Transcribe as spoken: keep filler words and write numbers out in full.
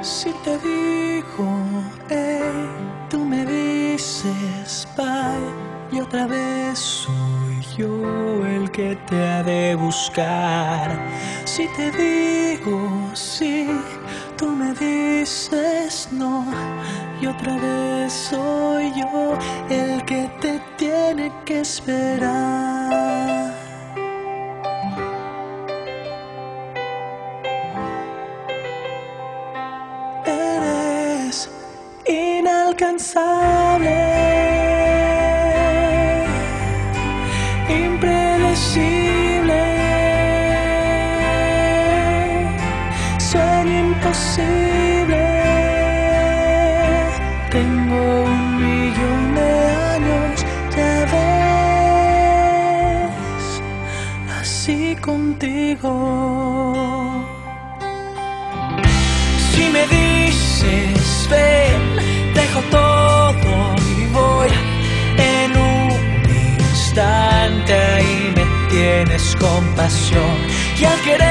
Si te digo, hey, tú me dices bye, y otra vez soy yo el que te ha de buscar. Si te digo sí, tú me dices no, y otra vez soy yo el que te tiene que esperar. Eres inalcanzable, impredecible, sueño imposible. Tengo un millón de años, ya ves, así contigo. Si me dices ven, dejo todo y voy en un instante, ahí me tienes compasión. Y al querer